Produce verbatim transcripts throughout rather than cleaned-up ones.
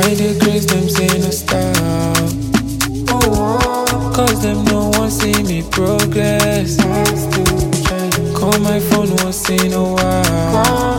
I dey grace them say no stop. Cause them no one see me progress. Call my phone once in a while.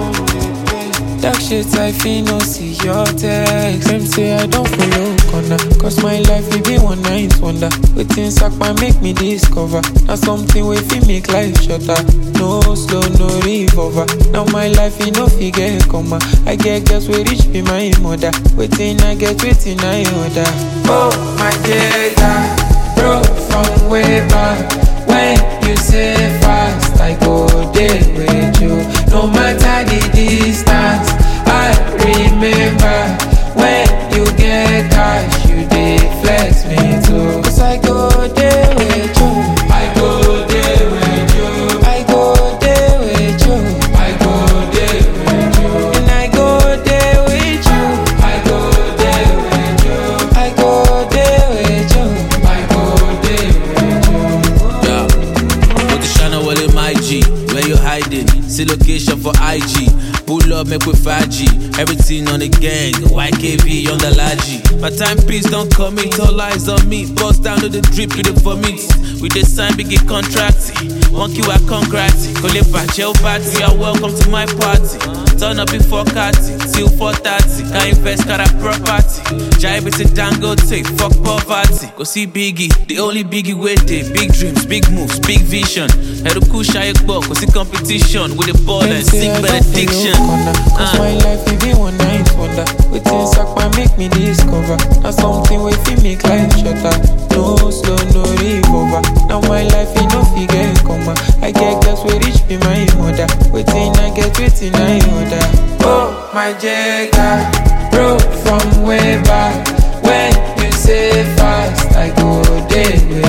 Dark shit I feel no see your text. Them say I don't follow corner. Cause my life will be one night wonder. Waiting sack man make me discover. Now something wey fit make life shorter. No slow, no revolver. Now my life you no figure comma. I get girls wey reach be my mother. Waiting I get waiting I order. Oh my data, bro from way back. When you say fast, I go there with you. No matter the distance, I remember when you get cash, you dey flex me too. Cause I go there with you. I go there with you. I go there with you. I go there with you. And I go there with you. I go there with you. I go there with you. I go there with you. Yeah. Put the channel well in my G. Where you hiding? See location for I G. Pull up, make with five G. Everything on the gang. Y K V on the Laji. My timepiece don't commit. All eyes on me. Bust down to the drip, you the vomit. We dey sign big contract. Monkey wa congrats. Kole Bachel party. You're welcome to my party. Turn up before Kati. Till four thirty. Can invest, got a property. Jive it to Dangote. Fuck poverty. Go see Biggie. The only Biggie with it. Big dreams, big moves, big vision. Head up cool shy go see competition with the ball and sick benediction. Cause my life will be one night wonder. Waiting sack man make me discover. Now something wey fit make life shorter. No slow, no revolver. Now my life you no figure comma. I get girls wey reach be my mother. Waiting I get waiting I order. Oh my jagger, bro from way back. When you say fast, I go there.